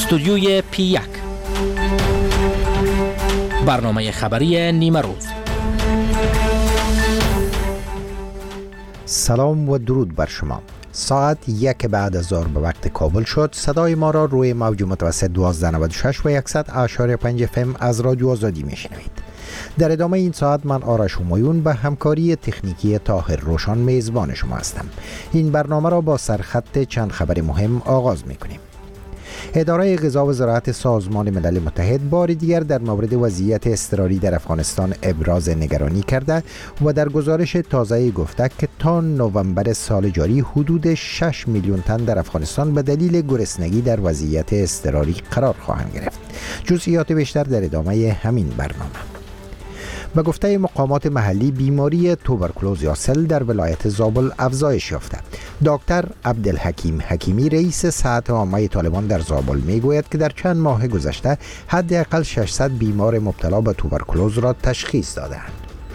استودیوی P1 برنامه خبری نیمه روز. سلام و درود بر شما. ساعت 1 بعد از ظهر به وقت کابل شد. صدای ما را روی موج متوسط 1296 و 100.5 FM از رادیو آزادی میشنوید. در ادامه این ساعت من آرش همایون به همکاری تکنیکی طاهر روشان میزبان شما هستم. این برنامه را با سرخط چند خبر مهم آغاز میکنیم. اداره غذا و زراعت سازمان ملل متحد بار دیگر در مورد وضعیت اضطراری در افغانستان ابراز نگرانی کرده و در گزارش تازه گفته که تا نوامبر سال جاری حدود 6 میلیون تن در افغانستان به دلیل گرسنگی در وضعیت اضطراری قرار خواهند گرفت. جزئیات بیشتر در ادامه همین برنامه. به گفته مقامات محلی بیماری توبرکولوز یا سل در ولایت زابل افزایش یافته. دکتر عبدالحکیم حکیمی رئیس صحت عامه طالبان در زابل میگوید که در چند ماه گذشته حداقل 600 بیمار مبتلا به توبرکولوز را تشخیص دادند.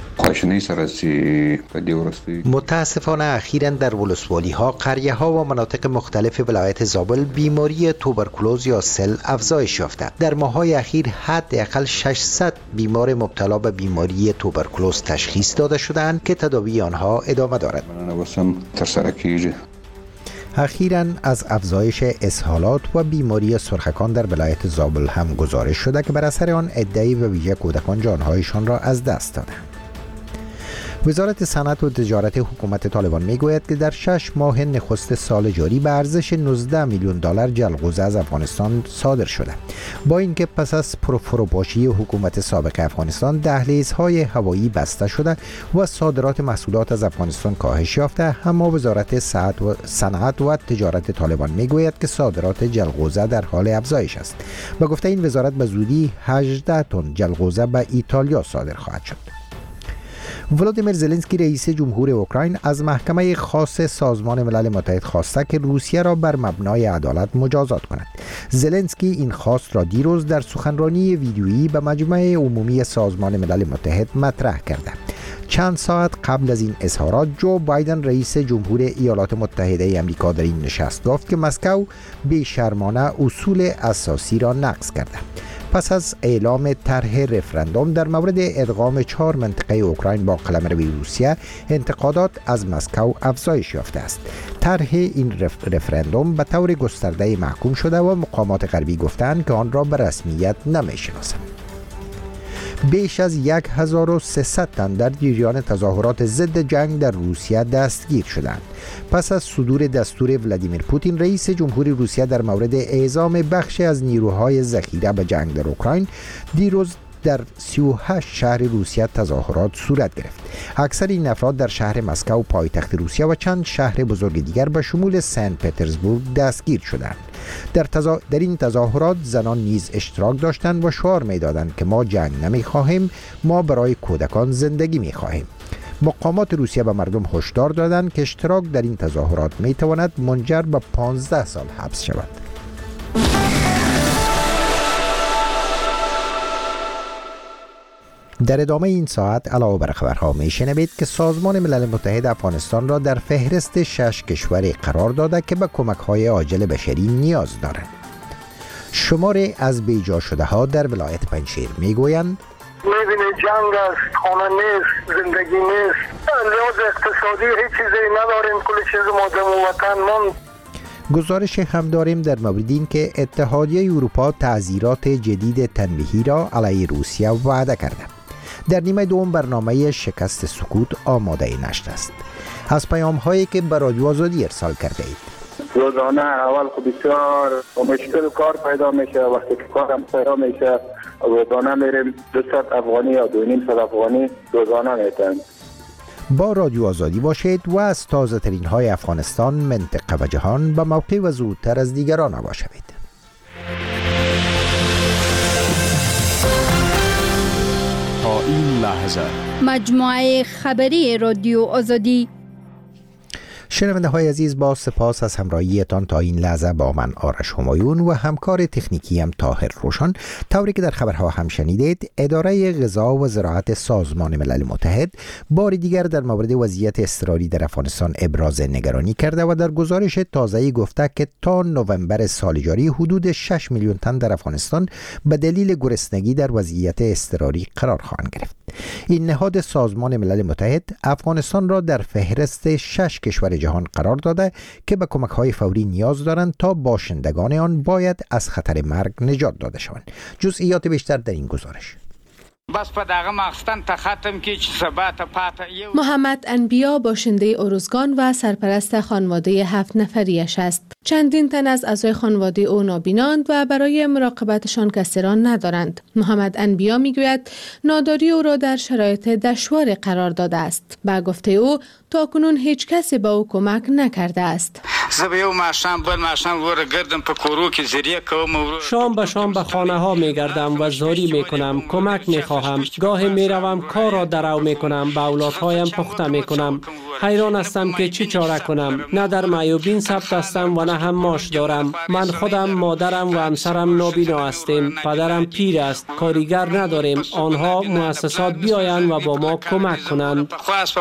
متاسفانه اخیراً در ولسوالی ها، قریه ها و مناطق مختلف ولایت زابل بیماری توبرکولوز یا سل افزایش یافته. در ماه‌های اخیر حداقل 600 بیمار مبتلا به بیماری توبرکولوز تشخیص داده شدند که تداوی آنها ادامه دارد. اخیراً از افزایش اسهالات و بیماری سرخکان در ولایت زابل هم گزارش شده که بر اثر آن عده‌ای و ویژه کودکان جانهایشان را از دست دادند. وزارت صنعت و تجارت حکومت طالبان میگوید که در 6 ماه نخست سال جاری به ارزش 19 میلیون دلار جلغوزه از افغانستان صادر شده. با اینکه پس از فروپاشی حکومت سابق افغانستان دهلیزهای هوایی بسته شده و صادرات محصولات از افغانستان کاهش یافته، اما وزارت صنعت و تجارت طالبان میگوید که صادرات جلغوزه در حال افزایش است. به گفته این وزارت به زودی 18 تن جلغوزه به ایتالیا صادر خواهد شد. ولادیمیر زلنسکی رئیس جمهور اوکراین از محکمه خاص سازمان ملل متحد خواسته که روسیه را بر مبنای عدالت مجازات کند. زلنسکی این خواست را دیروز در سخنرانی ویدیویی به مجمع عمومی سازمان ملل متحد مطرح کرده. چند ساعت قبل از این اظهارات جو بایدن رئیس جمهور ایالات متحده آمریکا در این نشست گفت که مسکو بی‌شرمانه اصول اساسی را نقض کرده. پس از اعلام طرح رفراندوم در مورد ادغام 4 منطقه اوکراین با قلمرو روسیه، انتقادات از مسکو افزایش یافته است. طرح این رفراندوم به طور گسترده محکوم شده و مقامات غربی گفتند که آن را به رسمیت نمی‌شناسند. بیش از 1300 تن در جریان تظاهرات ضد جنگ در روسیه دستگیر شدند. پس از صدور دستور ولادیمیر پوتین رئیس جمهور روسیه در مورد اعزام بخشی از نیروهای ذخیره به جنگ در اوکراین، دیروز در 38 شهر روسیه تظاهرات صورت گرفت. اکثر این افراد در شهر مسکو پایتخت روسیه و چند شهر بزرگ دیگر به شمول سن پترزبورگ دستگیر شدند. در این تظاهرات زنان نیز اشتراک داشتند و شعار می‌دادند که ما جنگ نمی‌خواهیم، ما برای کودکان زندگی می‌خواهیم. مقامات روسیه به مردم هشدار دادند که اشتراک در این تظاهرات می‌تواند منجر به 15 سال حبس شود. در ادامه این ساعت علاوه بر خبرها میشنوید که سازمان ملل متحد افغانستان را در فهرست 6 کشور قرار داده که به کمک‌های عاجل بشری نیاز دارند. شماری از بیجا شده ها در ولایت پنجشیر میگویند می‌بینید جنگ است، خانه نیست، زندگی نیست، لحاظ اقتصادی هیچ چیزی نداریم، کل چیز مادم وطن ماند. گزارش هم داریم در مورد این که اتحادیه اروپا تعزیرات جدید تنبیهی را علیه روسیه وعده کرده. در نیمه دوم برنامه شکست سکوت آماده نشت است. از پیام هایی که به رادیو آزادی ارسال کرده اید. روزانه اول خود بسیار مشکل کار پیدا میشه، وقتی که کارم پیدا میشه روزانه میریم 200 افغانی یا 2.5 افغانی روزانه میتن. با رادیو آزادی باشید و از تازه ترین های افغانستان، منطقه و جهان به موقع و زودتر از دیگران آگاه شوید. تا این لحظه مجموعه خبری رادیو آزادی شنونده های عزیز، با سپاس از همراهیتان تا این لحظه با من آرش همایون و همکار تکنیکی هم طاهر روشن. طوری که در خبرها هم شنیدید، اداره غذا و زراعت سازمان ملل متحد بار دیگر در مورد وضعیت اضطراری در افغانستان ابراز نگرانی کرده و در گزارش تازه‌ای گفته که تا نوامبر سال جاری حدود 6 میلیون تن در افغانستان به دلیل گرسنگی در وضعیت اضطراری قرار خواهند گرفت. این نهاد سازمان ملل متحد افغانستان را در فهرست 6 کشور جهان قرار داده که به کمک‌های فوری نیاز دارند تا باشندگان آن باید از خطر مرگ نجات داده شوند. جزئیات بیشتر در این گزارش. محمد انبیا باشنده ارزگان و سرپرست خانواده 7 نفریش است. چندین تن از اعضای خانواده او نابیناند و برای مراقبتشان کسران ندارند. محمد انبیا میگوید ناداری او را در شرایط دشوار قرار داده است. با گفته او تاکنون هیچ کسی به او کمک نکرده است. شام به شام به خانه ها می گردم و زاری می کنم، کمک می خواهم. گاهی می روم کار را درو می کنم، به اولادهایم پخته می کنم. حیران هستم که چی چاره کنم. نه در معیوبین ثبت هستم و نه هم معاش دارم. من خودم، مادرم و همسرم نابینا هستیم. پدرم پیر است. کارگر نداریم. آنها مؤسسات بیایند و با ما کمک کنند.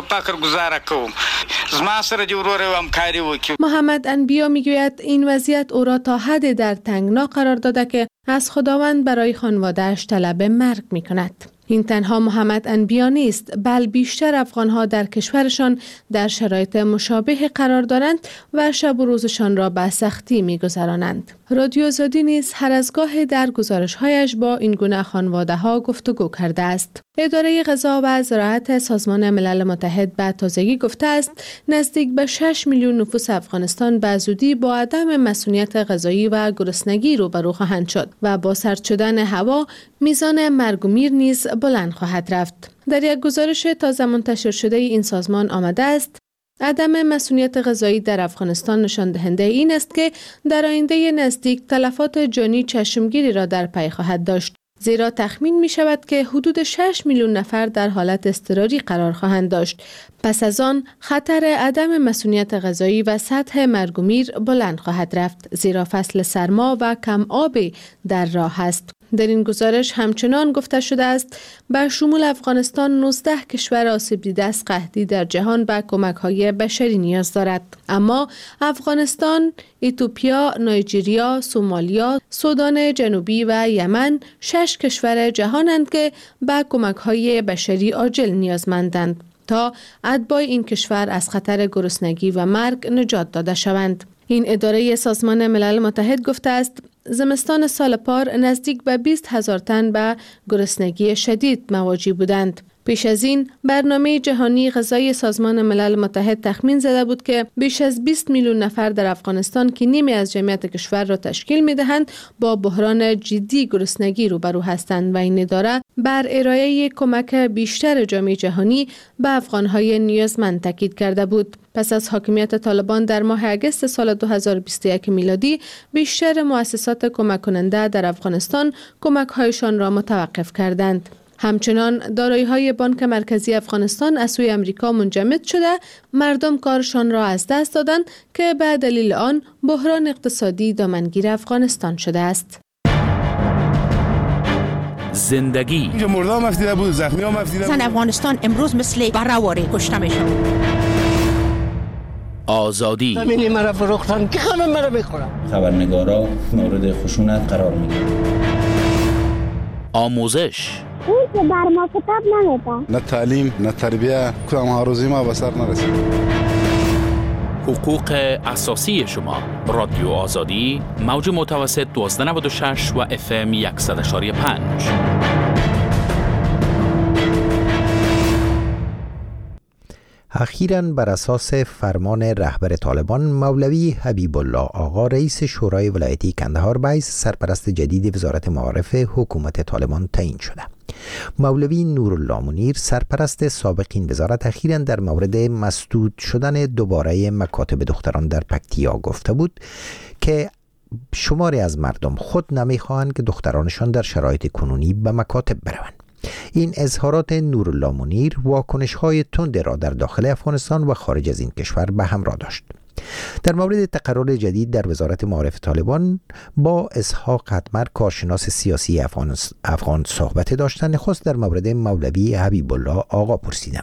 محمد انبیا میگوید این وضعیت او را تا حد در تنگنا قرار داده که از خداوند برای خانواده‌اش طلب مرگ می کند. این تنها محمد انبیا نیست، بل بیشتر افغانها در کشورشان در شرایط مشابه قرار دارند و شب و روزشان را به سختی می‌گذرانند. رادیو آزادی نیز هر از گاه در گزارش‌هایش با این گونه خانواده‌ها گفتگو کرده است. اداره غذا و زراعت سازمان ملل متحد به تازگی گفته است نزدیک به 6 میلیون نفوس افغانستان به زودی با عدم مسئولیت غذایی و گرسنگی روبرو خواهند شد و با سرد شدن هوا میزان مرگ و میر نیز بلند خواهد رفت. در یک گزارش تازه منتشر شده این سازمان آمده است عدم مسئولیت غذایی در افغانستان نشان دهنده این است که در آینده نزدیک تلفات جانی چشمگیری را در پی خواهد داشت، زیرا تخمین می شود که حدود 6 میلیون نفر در حالت اضطراری قرار خواهند داشت. پس از آن خطر عدم مسئولیت غذایی و سطح مرگ و میر بلند خواهد رفت، زیرا فصل سرما و کم آب در راه است. در این گزارش همچنان گفته شده است به شمول افغانستان 19 کشور آسیب دیده از قحطی در جهان به کمک‌های بشری نیاز دارد. اما افغانستان، اتیوپیا، نایجریا، سومالیا، سودان جنوبی و یمن 6 کشور جهانند که به کمک‌های بشری عاجل نیازمندند تا اتباع این کشور از خطر گرسنگی و مرگ نجات داده شوند. این اداره سازمان ملل متحد گفته است زمستان سال پار نزدیک به 20,000 تن به گرسنگی شدید مواجه بودند. پیش از این برنامه جهانی غذایی سازمان ملل متحد تخمین زده بود که بیش از 20 میلیون نفر در افغانستان که نیمی از جمعیت کشور را تشکیل می‌دهند با بحران جدی گرسنگی روبرو هستند و این اداره بر ارائه کمک بیشتر جامعه جهانی به افغان‌های نیازمند تاکید کرده بود. پس از حاکمیت طالبان در ماه اگست سال 2021 میلادی بیشتر مؤسسات کمک کننده در افغانستان کمک‌هایشان را متوقف کردند. همچنان دارایی‌های بانک مرکزی افغانستان از سوی امریکا منجمد شده، مردم کارشان را از دست دادند که به دلیل آن بحران اقتصادی دامنگیر افغانستان شده است. زندگی مردم افتیده بود، زخمی هم افتیده بود. زن افغانستان امروز مثل بره‌واره کشته میشن. آزادی همینی مرا فروختن که همه مرا میخورن. خبرنگارا مورد خشونت قرار میگیرن. آموزش اون که بر ما کتاب نمیده. نه تعلیم نه تربیه، کدام هاروزی ما به سر نرسید. حقوق اساسی شما. رادیو آزادی، موج متوسط 1296 و FM 100.5. اخیراً بر اساس فرمان رهبر طالبان مولوی حبیب الله آقا رئیس شورای ولایتی کندهار به حیث سرپرست جدید وزارت معارف حکومت طالبان تعیین شده. مولوی نورالله منیر سرپرست سابق این وزارت اخیراً در مورد مسدود شدن دوباره مکاتب دختران در پکتیا گفته بود که شماری از مردم خود نمیخواهند که دخترانشان در شرایط کنونی به مکاتب بروند. این اظهارات نورالله منیر واکنش‌های تند را در داخل افغانستان و خارج از این کشور به همراه داشت. در مورد تقرر جدید در وزارت معارف طالبان با اسحاق اتمر کارشناس سیاسی افغان صحبت داشتن، نخست در مورد مولوی حبیب الله آقا پرسیدم.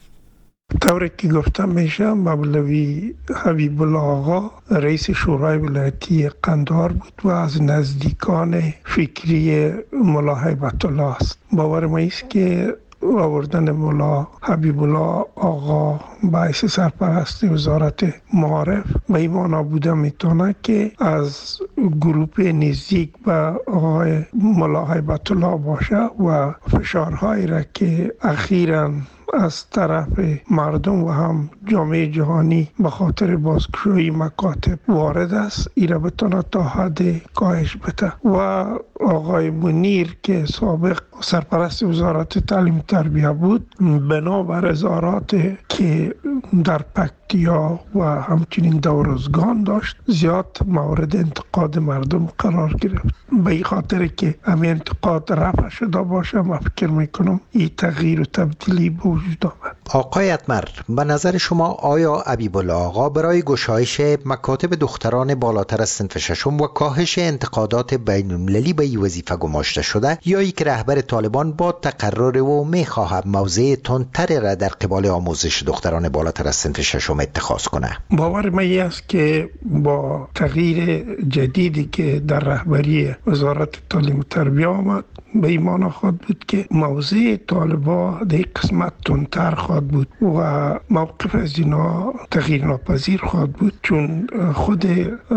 طوری که گفتم میشه مولوی حبیب الله آقا رئیس شورای ولایتی قندهار بود و از نزدیکان فکری ملا هیبت الله است. باور ما است که آوردن ملا حبیب الله آقا باعث سرپرستی وزارت معارف به این معنا بوده میتونه که از گروپ نزدیک به آقای ملا هیبت الله باشه و فشارهایی را که اخیراً از طرف مردم و هم جامعه جهانی به خاطر بازگشایی مکاتب وارد است، ایره بتونه تا حد کاهش بده. و آقای منیر که سابق سرپرست وزارت تعلیم و تربیه بود، بنابر اظهارات که در پکتیا و همچنین دورزگان داشت، زیاد مورد انتقاد مردم قرار گرفت. به این خاطر که همین انتقاد رفع شده باشه، من فکر میکنم این تغییر و تبدیلی به وجود آمد. آقای اتمر، به نظر شما آیا حبیب الله آقا برای گشایش مکاتب دختران بالاتر از صنف ششم و کاهش انتقادات بین‌المللی به این وظیفه گماشته شده، یا ای که رهبر طالبان با تقرر و میخواهد موضع تندتر را در قبال آموزش دختران بالاتر از صنف ششم اتخاذ کنه؟ باور من است که با تغییر جدیدی که در رهبری وزارت تعلیم و تربیه آمد، به این معنا خواهد بود که موضع طالبا در قسمت تندتر خواهد بود و موقف از اینا تغییر ناپذیر خواهد بود، چون خود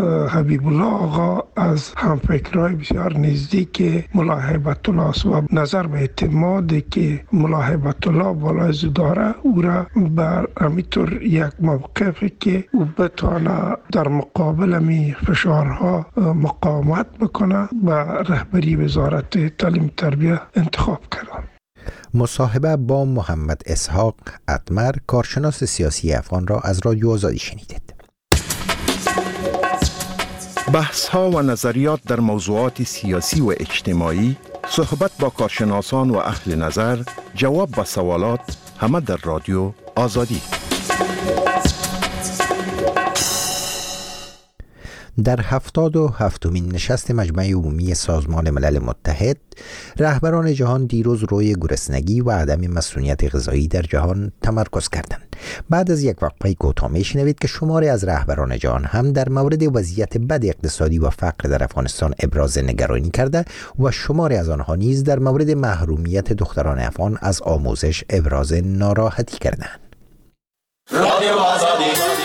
حبیب الله آقا از همفکرهای بسیار نزدیک ملا هیبت الله است و نظر به اعتماد که ملا هیبت الله بالای داره او را بر همینطور یک موقفی که او بتانه در مقابل می فشارها مقاومت بکنه و رهبری وزارت تعلیم تربیه انتخاب کردن. مصاحبه با محمد اسحاق اتمر، کارشناس سیاسی افغان، را از رادیو آزادی شنیدید. بحث ها و نظریات در موضوعات سیاسی و اجتماعی، صحبت با کارشناسان و اهل نظر، جواب به سوالات، همه در رادیو آزادی. در 77مین نشست مجمع عمومی سازمان ملل متحد، رهبران جهان دیروز روی گرسنگی و عدم مسئولیت غذایی در جهان تمرکز کردند. بعد از یک وقفه کوتاه میشنوید که شماری از رهبران جهان هم در مورد وضعیت بد اقتصادی و فقر در افغانستان ابراز نگرانی کرده و شماری از آنها نیز در مورد محرومیت دختران افغان از آموزش ابراز ناراحتی کردند. رادیو آزادی.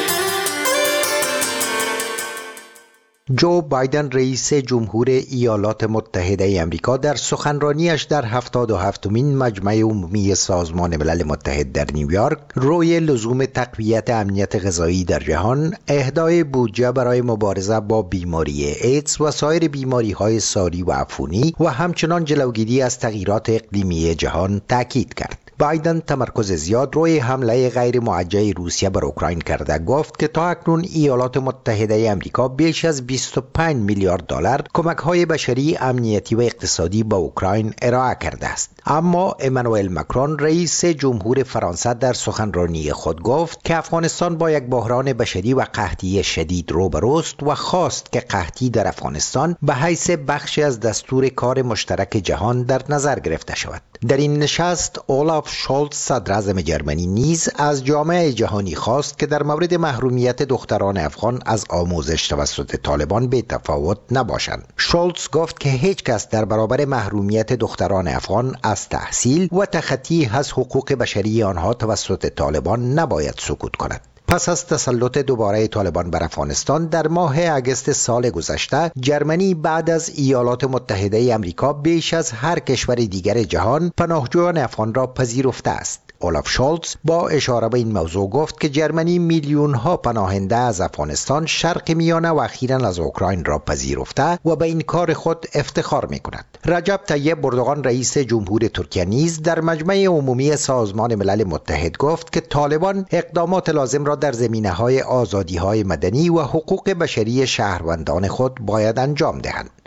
جو بایدن رئیس جمهور ایالات متحده آمریکا در سخنرانیش در 77مین مجمع عمومی سازمان ملل متحد در نیویورک روی لزوم تقویت امنیت غذایی در جهان، اهدای بودجه برای مبارزه با بیماری ایدز و سایر بیماری‌های ساری و عفونی و همچنان جلوگیری از تغییرات اقلیمی جهان تاکید کرد. بایدن تمرکز زیاد روی حمله غیر موجه روسیه بر اوکراین کرده، گفت که تا اکنون ایالات متحده آمریکا بیش از 25 میلیارد دلار کمک‌های بشری، امنیتی و اقتصادی به اوکراین ارائه کرده است. اما امانوئل مکرون رئیس جمهور فرانسه در سخنرانی خود گفت که افغانستان با یک بحران بشری و قحطی شدید روبروست و خواست که قحطی در افغانستان به حیث بخشی از دستور کار مشترک جهان در نظر گرفته شود. در این نشست اولاف شولز صدر اعظم جرمنی نیز از جامعه جهانی خواست که در مورد محرومیت دختران افغان از آموزش توسط طالبان به تفاوت نباشند. شولز گفت که هیچ کس در برابر محرومیت دختران افغان از تحصیل و تخطی از حقوق بشری آنها توسط طالبان نباید سکوت کند. پس از تسلط دوباره طالبان بر افغانستان در ماه اگست سال گذشته، جرمنی بعد از ایالات متحده آمریکا بیش از هر کشور دیگر جهان پناهجویان افغان را پذیرفته است. اولاف شولز با اشاره به این موضوع گفت که جرمنی میلیون ها پناهنده از افغانستان، شرق میانه و اخیراً از اوکراین را پذیرفته و به این کار خود افتخار می کند. رجب طیب اردوغان رئیس جمهور ترکیه نیز در مجمع عمومی سازمان ملل متحد گفت که طالبان اقدامات لازم را در زمینه‌های آزادی‌های مدنی و حقوق بشری شهروندان خود باید انجام دهند.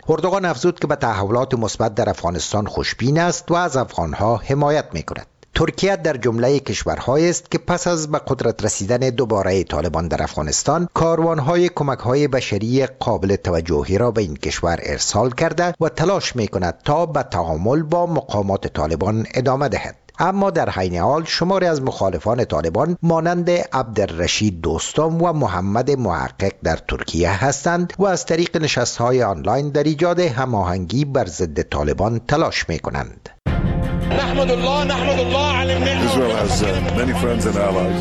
اردوغان افزود که به تحولات مثبت در افغانستان خوشبین است و از افغانها حمایت می‌کند. ترکیه در جمله کشورهایی است که پس از به قدرت رسیدن دوباره طالبان در افغانستان کاروانهای کمک‌های بشری قابل توجهی را به این کشور ارسال کرده و تلاش می‌کند تا به تعامل با مقامات طالبان ادامه دهد. اما در حین حال شماری از مخالفان طالبان مانند عبدالرشید دوستم و محمد محقق در ترکیه هستند و از طریق نشست‌های آنلاین در ایجاد هماهنگی بر ضد طالبان تلاش می‌کنند. نحمد الله على النعمة. Israel has many friends and allies.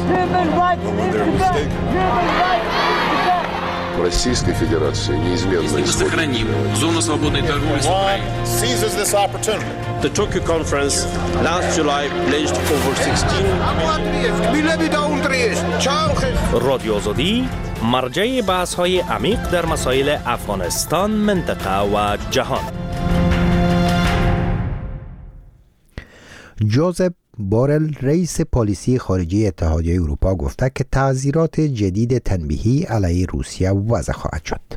Российской Федерации неизменно сохраним зону свободной торговли с Украиной. Seizes this opportunity. The Tokyo conference last July pledged over 16 رادیو آزادی مرجع بحث‌های عمیق در مسائل افغانستان، منطقه و جهان. جوزف بورل رئیس پالیسی خارجی اتحادیه اروپا گفته که تعزیرات جدید تنبیهی علیه روسیه وضع خواهد شد.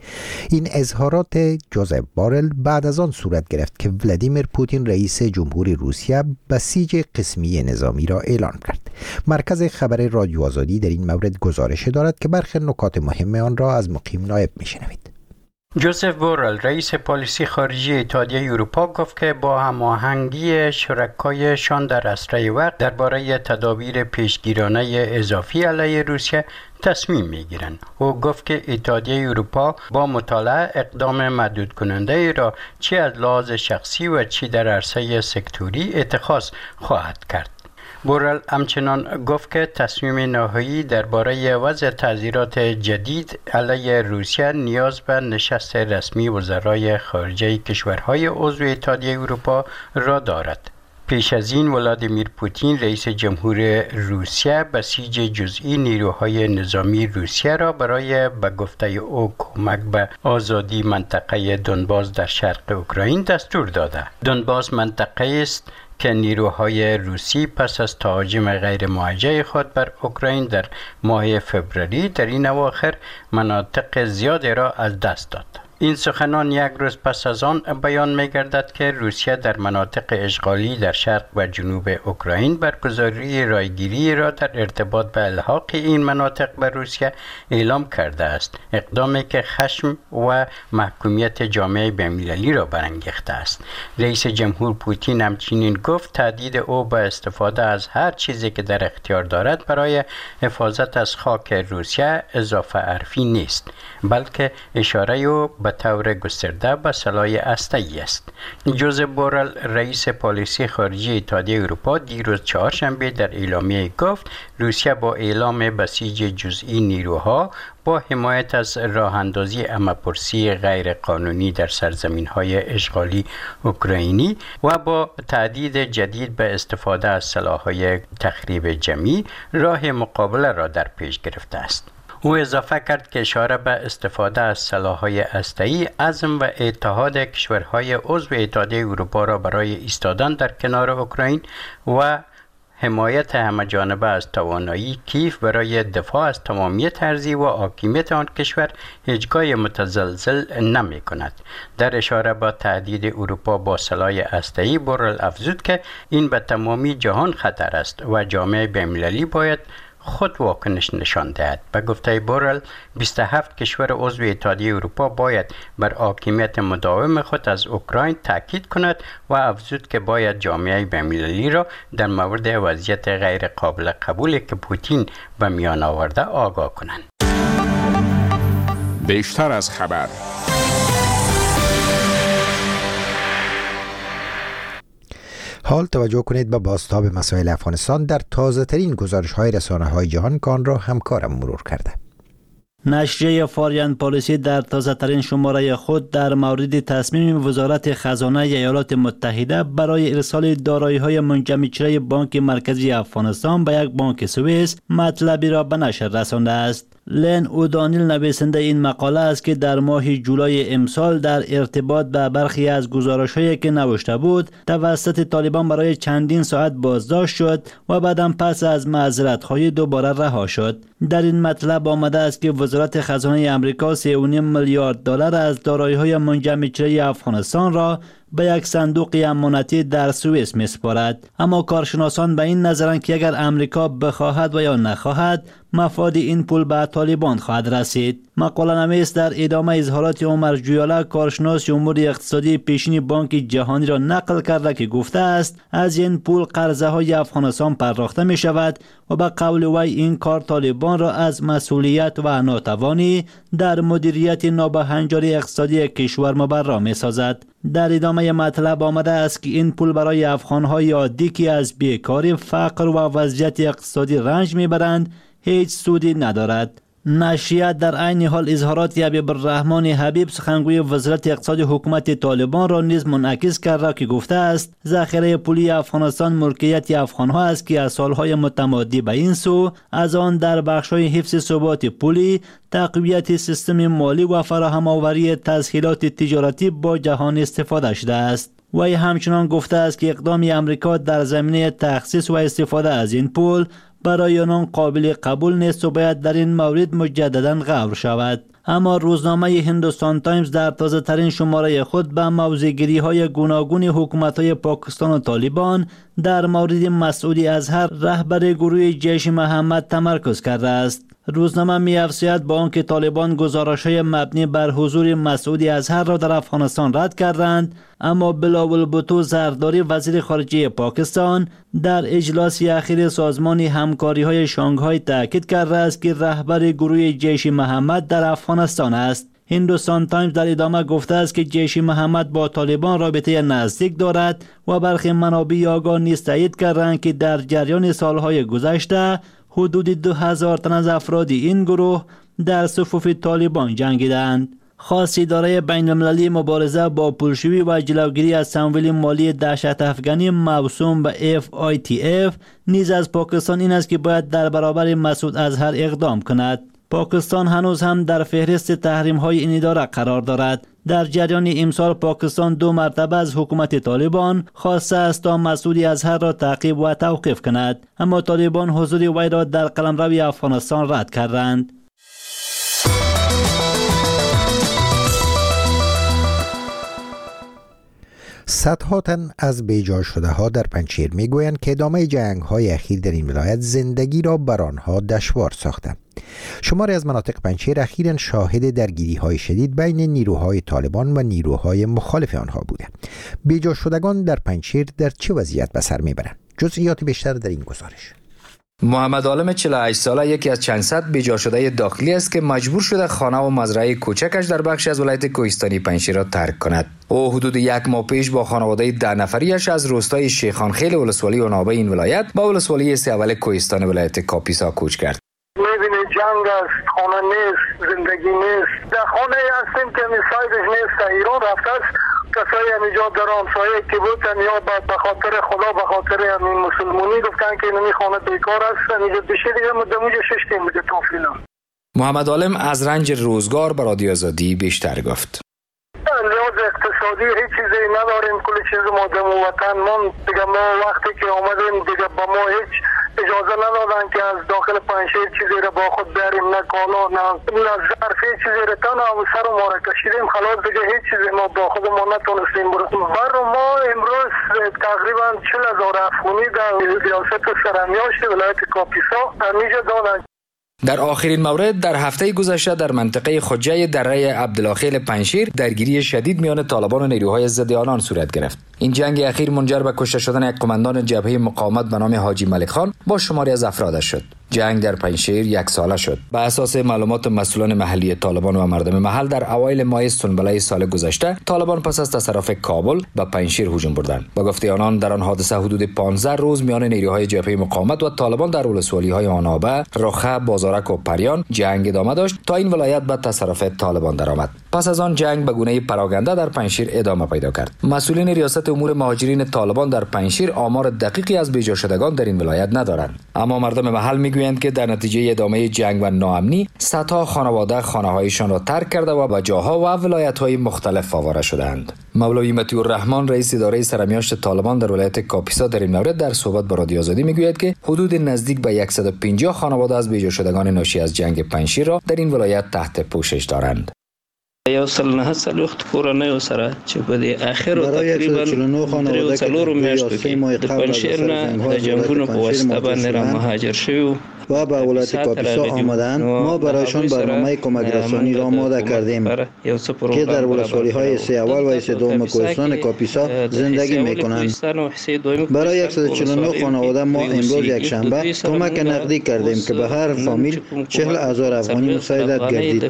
این اظهارات جوزف بورل بعد از آن صورت گرفت که ولادیمیر پوتین رئیس جمهوری روسیه بسیج قسمی نظامی را اعلان کرد. مرکز خبر رادیو آزادی در این مورد گزارش دارد که برخی نکات مهم آن را از مقیم نایب میشنوید. جوزف بورل رئیس پالیسی خارجی اتحادیه اروپا گفت که با هماهنگی شرکایشان در اسرع وقت درباره تدابیر پیشگیرانه اضافی علیه روسیه تصمیم میگیرند. او گفت که اتحادیه اروپا با مطالعه اقدام محدود کننده ای را چی از لحاظ شخصی و چی در عرصه سکتوری اتخاذ خواهد کرد. بورل همچنان گفت که تصمیم نهایی درباره وضع تعزیرات جدید علیه روسیه نیاز به نشست رسمی وزرای خارجه کشورهای عضو اتحادیه اروپا را دارد. پیش از این ولادیمیر پوتین رئیس جمهور روسیه بسیج جزئی نیروهای نظامی روسیه را برای به گفته او کمک به آزادی منطقه دونباس در شرق اوکراین دستور داده. دونباس منطقه است که نیروهای روسی پس از تهاجم غیر موجه خود بر اوکراین در ماه فوریه در این اواخر مناطق زیادی را از دست داد. این سخنان یک روز پس از آن بیان می‌گردد که روسیه در مناطق اشغالی در شرق و جنوب اوکراین برگزاری رایگیری را در ارتباط به الحاق این مناطق به روسیه اعلام کرده است، اقدامی که خشم و محکومیت جامعه بین‌المللی را برانگیخته است. رئیس جمهور پوتین همچنین گفت تهدید او به استفاده از هر چیزی که در اختیار دارد برای حفاظت از خاک روسیه اضافه حرفی نیست، بلکه اشاره او به طور گسترده به سلاح هسته‌ای است. جوزف بورل رئیس پالیسی خارجی اتحادیه اروپا دیروز چهارشنبه در اعلامیه گفت روسیه با اعلام بسیج جزئی نیروها با حمایت از راه اندازی همه‌پرسی غیر قانونی در سرزمین‌های اشغالی اوکراینی و با تهدید جدید به استفاده از سلاح‌های تخریب جمعی راه مقابله را در پیش گرفته است. او اضافه کرد که اشاره به استفاده از سلاح‌های هسته‌ای عزم و اتحاد کشورهای عضو اتحادیه اروپا را برای ایستادن در کنار اوکراین و حمایت همه‌جانبه از توانایی کیف برای دفاع از تمامیت ارضی و حاکمیت آن کشور هیچگاه متزلزل نمی‌کند. در اشاره به تهدید اروپا با سلاح هسته‌ای بورل افزود که این به تمامی جهان خطر است و جامعه بین‌المللی باید خود واکنش نشان دهد. به گفته بورل 27 کشور عضو اتحادیه اروپا باید بر حاکمیت مداوم خود از اوکراین تاکید کند و افزود که باید جامعه بین‌المللی را در مورد وضعیت غیر قابل قبولی که پوتین به میان آورده آگاه کنند. بیشتر از خبر. حال توجه کنید به بازتاب مسائل افغانستان در تازه ترین گزارش های رسانه های جهان که آن را همکارم مرور کرده. نشریه فارین پالیسی در تازه ترین شماره خود در مورد تصمیم وزارت خزانه ایالات متحده برای ارسال دارایی های منجمدشده بانک مرکزی افغانستان به یک بانک سوئیس مطلبی را به نشر رسانده است. لن اودانیل نویسنده این مقاله است که در ماه جولای امسال در ارتباط به برخی از گزارش‌هایی که نوشته بود توسط طالبان برای چندین ساعت بازداشت شد و بعداً پس از معذرت‌خواهی دوباره رها شد. در این مطلب آمده است که وزارت خزانه آمریکا 3.5 میلیارد دلار از دارایی‌های منجمدشده افغانستان را به یک صندوق امانتی در سوئیس می‌سپارد. اما کارشناسان به این نظرند که اگر امریکا بخواهد و یا نخواهد مفاد این پول به طالبان خواهد رسید. مقاله نویس در ادامه اظهارات عمر جویالا کارشناس امور اقتصادی پیشین بانک جهانی را نقل کرده که گفته است از این پول قرضه های افغانستان پرداخته می شود و به قول وی این کار طالبان را از مسئولیت و ناتوانی در مدیریت نابهنجاری اقتصادی کشور مبرا می سازد. در ادامه مطلب آمده است که این پول برای افغان‌های عادی که از بیکاری، فقر و وضعیت اقتصادی رنج میبرند هیچ سودی ندارد. نشریات در عین حال اظهارات حبیب الرحمن حبیب سخنگوی وزارت اقتصاد حکومت طالبان را نیز منعکس کرده که گفته است ذخیره پولی افغانستان ملکیت افغان‌ها است که از سالهای متمادی به این سو از آن در بخش‌های حفظ ثبات پولی، تقویت سیستم مالی و فراهم آوری تسهیلات تجارتی با جهان استفاده شده است. وی همچنان گفته است که اقدام امریکا در زمینه تخصیص و استفاده از این پول برای آنان قابل قبول نیست و باید در این مورد مجددا غور شود. اما روزنامه هندوستان تایمز در تازه ترین شماره خود به موضع‌گیری های گوناگون حکومت های پاکستان و طالبان در مورد مسعود اظهر رهبر گروه جیش محمد تمرکز کرده است. روزنامه می‌افزاید با آنکه طالبان گزارش‌های مبنی بر حضور مسعود اظهر را در افغانستان رد کردند، اما بلاول بھوتو زرداری وزیر خارجه پاکستان در اجلاس اخیر سازمان همکاری‌های شانگهای تاکید کرده است که رهبر گروه جیش محمد در افغانستان است. هندوستان تایمز در ادامه گفته است که جیش محمد با طالبان رابطه نزدیک دارد و برخی منابع آگاه نیز تایید کردند که در جریان سالهای گذشته حدود 2000 تن از افراد این گروه در صفوف طالبان جنگیدند. خاص اداره بین المللی مبارزه با پولشویی و جلوگیری از تمویل مالی دهشت افغانی موسوم به FATF نیز از پاکستان این است که باید در برابر مسعود اظهر اقدام کند. پاکستان هنوز هم در فهرست تحریم‌های این اداره قرار دارد. در جریان امسال پاکستان 2 مرتبه از حکومت طالبان خواسته است تا مسعود اظهر را تعقیب و توقیف کند، اما طالبان حضور وی را در قلمرو افغانستان رد کردند. صدها تن از بیجا شده ها در پنجشیر میگویند که ادامه جنگ های اخیر در این ولایت زندگی را بر آنها دشوار ساخته. شماری از مناطق پنجشیر اخیراً شاهد درگیری های شدید بین نیروهای طالبان و نیروهای مخالف آنها بوده. بیجا شدگان در پنجشیر در چه وضعیت به سر میبرند؟ جزئیات بیشتر در این گزارش. محمد عالم 48 ساله یکی از چند صد بیجا شده داخلی است که مجبور شده خانه و مزرعه کوچکش در بخشی از ولایت کوهستانی پنجشیر را ترک کند. او حدود 1 ماه پیش با خانواده 10 نفریش از روستای شیخانخیل ولسوالی عنابه این ولایت به ولسوالی سیاول کوهستان ولایت کاپیسا کوچ کرد. می‌بینی جنگ است، خانه نیست، زندگی نیست. در خانه هستیم که میسایدش نیست، ایران رفته است. کسایی همینجا در همسایه که بودن یا به خاطر خدا به خاطر همین مسلمانی گفتن که اینمی خانه بیکار است، اینجا بشه دیگه مدموجه ششتیم بوده توفینا. محمد عالم از رنج روزگار به رادیو آزادی بیشتر گفت. لحاظ اقتصادی هیچ چیزی نداریم، کلی چیز مادم و وطن من دیگه ما وقتی که آمدیم دیگه با ما هیچ اجازه ندادن که از داخل پنجشیر چیزی را با خود بریم، نه کالا نه ظرف، هیچ چیزی را تن و سر ما را کشیدیم، خلاص دیگه هیچ چیزی ما با خود ما نتونستیم برسیم. بر ما امروز تقریبا 40,000 افغانی در ریاست سرمیاشت ولایت کاپیسا همیشه دادن. در آخرین مورد در هفته گذشته در منطقه خجه دره عبدالخیل پنجشیر درگیری شدید میان طالبان و نیروهای ضد آنان صورت گرفت. این جنگ اخیر منجر به کشته شدن یک قماندان جبهه مقاومت به نام حاجی ملک خان با شماری از افرادش شد. جنگ در پنجشیر 1 ساله شد. به اساس معلومات مسئولان محلی طالبان و مردم محل در اوایل ماه سنبله سال گذشته طالبان پس از تصرف کابل به پنجشیر هجوم بردند. با گفته آنان در آن حادثه حدود 15 روز میان نیروهای جبهه مقاومت و طالبان در ولسوالی‌های آنابه، رخه، بازارک و پریان جنگ ادامه داشت تا این ولایت به تصرف طالبان درآمد. پس از آن جنگ به گونه پراگنده در پنجشیر ادامه پیدا کرد. مسئولین ریاست امور مهاجرین طالبان در پنجشیر آمار دقیقی از بیجا شدگان در این ولایت ندارند، اما مردم محل میگویند که در نتیجه ادامه جنگ و ناامنی صدها خانواده خانه‌هایشان را ترک کرده و به جاها و ولایت‌های مختلف آواره شدند. مولوی مطیع الرحمن رئیس اداره سرمیاشت طالبان در ولایت کاپیسا در این مورد در صحبت با رادیو آزادی میگوید که حدود نزدیک به 150 خانواده از بیجا شدگان ناشی از جنگ پنجشیر را در این ولایت تحت پوشش دارند. یو سل نه سل وخت کورنۍ سره چې په دې اخر تقریبا 3 میاشتو کې د پنجشیر نه د جنگونو په واسطه باندې را مهاجر شوی و به ولایت کاپیسا آمدند. ما برایشان برنامه کمک رسانی را آماده کردیم که در ولسوالی‌های سه اول و سه دوم کوهستان کاپیسا زندگی می‌کنند. برای 149 خانواده ما امروز یک شنبه کمک نقدی کردیم که به هر فامیل 40,000 افغانی مساعدت گردید.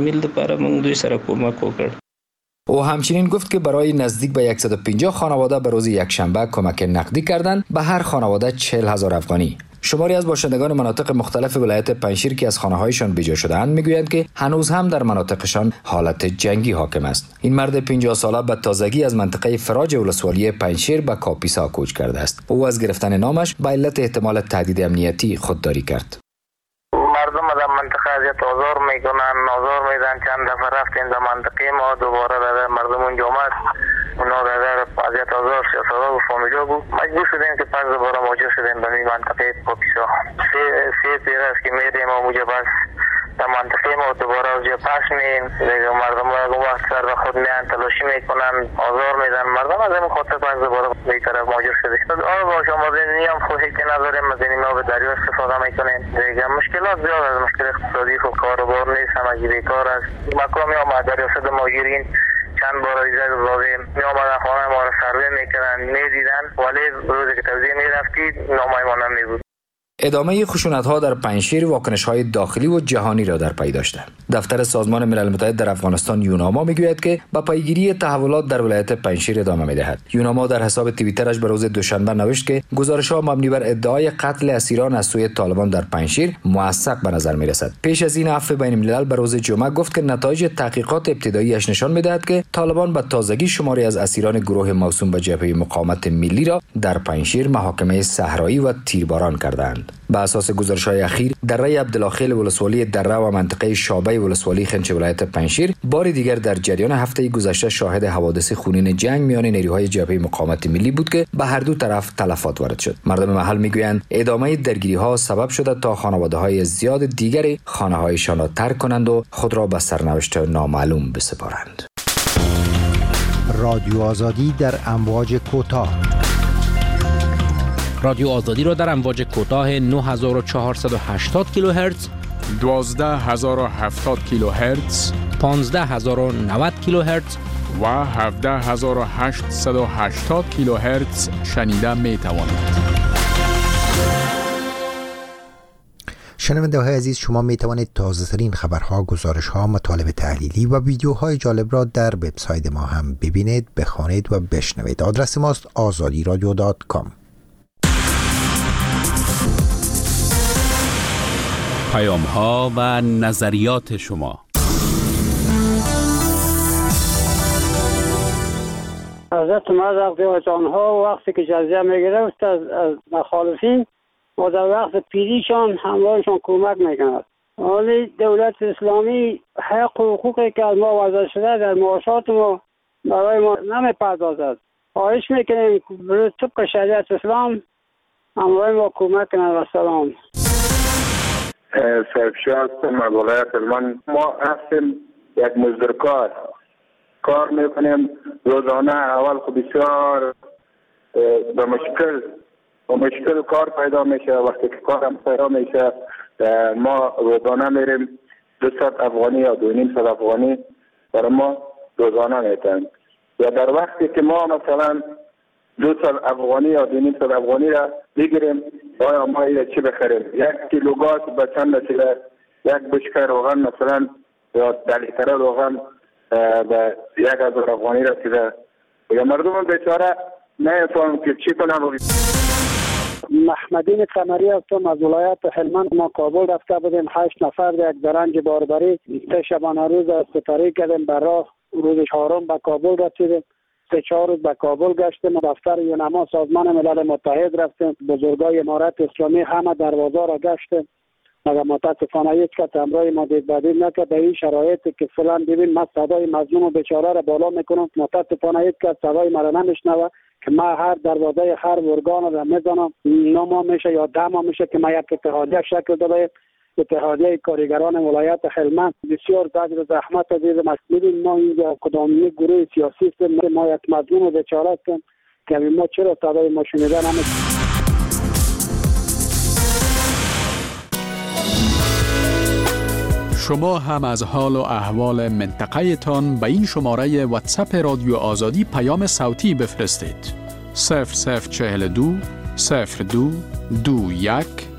او همچنین گفت که برای نزدیک به 150 خانواده به روز یکشنبه کمک نقدی کردند، به هر خانواده 40,000 افغانی. شماری از باشندگان مناطق مختلف ولایت پنجشیر که از خانه‌هایشان بیجا شده‌اند میگویند که هنوز هم در مناطقشان حالت جنگی حاکم است. این مرد 50 ساله به تازگی از منطقه فراج ولسوالی پنجشیر به کاپیسا کوچ کرده است. او از گرفتن نامش به علت احتمال تهدید امنیتی خودداری کرد. مردم در منطقه اذیت آزار میکنن، آزار میدن. چند دفعه رفتیم در منطقه ما، دوباره در مردم اونجا آمد، اونا در اذیت آزار سیاست‌ها و فامیلا بود. مجبور شدیم که پس دوباره مهاجر شدیم به منطقه کاپیسا. سه پیر است که میریم و اونجا بس در منطقه ما دوباره اونجا پس میم. دیگه مردم وقت سر به خود میان تلاشی میکنن، آزار میدن مردم. از این خاطر پس دوباره به طرف مهاجر شدیم. با شما دنیا خودی که نداریم، از این ما به دریا استفاده میکنیم. دیگه مشکلات زیاد از مشکل اقتصادی و کاروبار نیست، همگی بیکار است. مقامی آمد در ریاست مهاجرین چند بار عریضه گذاشتیم، می آمدن خانه ما را سروی میکردن، میدیدن، ولی روزی که توزیع میرفتید نامه ما نمیبود. ادامه خشونت‌ها در پنجشیر واکنش‌های داخلی و جهانی را در پی داشته. دفتر سازمان ملل متحد در افغانستان یوناما میگوید که با پیگیری تحولات در ولایت پنجشیر ادامه می‌دهد. یوناما در حساب توییترش به روز دوشنبه نوشت که گزارش‌ها مبنی بر ادعای قتل اسیران از سوی طالبان در پنجشیر موثق به نظر می‌رسد. پیش از این عفو بین الملل به روز جمعه گفت که نتایج تحقیقات ابتدایی‌اش نشان می‌دهد که طالبان به تازگی شماری از اسیران گروه موسوم به جبهه مقاومت ملی را در پنجشیر محاکمه صحرایی و تیرباران کردند. بر اساس گزارش‌های اخیر دره عبدالخیل ولسوالی دره و منطقه شابه ولسوالی خنچ ولایت پنجشیر بار دیگر در جریان هفته گذشته شاهد حوادث خونین جنگ میان نیروهای جبهه مقاومت ملی بود که به هر دو طرف تلفات وارد شد. مردم محل میگویند ادامه درگیری‌ها سبب شده تا خانواده‌های زیاد دیگری خانه‌هایشان را ترک کنند و خود را به سرنوشت نامعلوم بسپارند. رادیو آزادی در امواج کوتاه. رادیو آزادی را در امواج کوتاه 9480 کیلوهرتز، 12070 کیلوهرتز، 15090 کیلوهرتز و 17880 کیلوهرتز شنیده می توانید. شنونده های عزیز، شما می توانید تازه ترین خبرها، گزارش‌ها، مطالب تحلیلی و ویدیوهای جالب را در وبسایت ما هم ببینید، بخوانید و بشنوید. آدرس ماست azadiradio.com. پیام‌ها و نظریات شما. حضرت مزق آنها وقتی که جزیه میگرفت از مخالفین و در وقت پیریشان همراهشان کمک میکند. ولی دولت اسلامی حق و حقوقی که از ما وضع شده در معاشات ما برای ما نمیپردازد. خواهش میکنیم برای طبق شریعت اسلام همراه ما کمک کند. و سلام. سرفشار هستم ولایت هلمند. ما هستیم یک مزدورکار، کار میکنیم روزانه. اول خب بسیار به مشکل کار پیدا میشه. وقتی که کارم پیدا میشه ما روزانه میریم 200 افغانی یا 2.5 افغانی برای ما روزانه میتن. یا در وقتی که ما مثلا 200 افغانی یا 2.5 افغانی را بگیریم، آیا ما ایره چی بخریم؟ 1 کیلو گاز به چند رسیده؟ 1 بشکه روغن مثلا یا 10 لیتر روغن به 1000 افغانی رسیده. یا مردم بیچاره نمی‌فهمن که چی کنن. محمدین قمری هستم از ولایت هلمند. ما کابل رفته بودیم 8 نفر یک درنج باربری شبانه روز سپری کردیم. برای روز 4 به کابل رسیدیم. 3-4 روز به کابل گشتیم، دفتر یونما سازمان ملل متحد رفتیم، بزرگای امارت اسلامی همه دروازه را گشتیم، مگر متاسفانه هیچ کس همراه ما دیدبادی نکرد. در این شرایطی که فعلا ببین من صدای مظلوم و بیچاره را بالا میکنم، متاسفانه هیچ کس صدای مرا نمیشنوه که من هر دروازه هر ارگان را میزنم، 9 ماه میشه یا 10 ماه میشه که من یک اتحادیه شکل داده، اتحادیه کارگران ولایت هلمند. بسیار زجر زحمت دیدم. ببین ما اینجا کدام گروه سیاسی است، ما یک مظلوم و بیچاره هستیم که ما چرا صدای ما شنیده نمیشه. شما هم از حال و احوال منطقه تان به این شماره واتساپ رادیو آزادی پیام صوتی بفرستید. 0042 02 21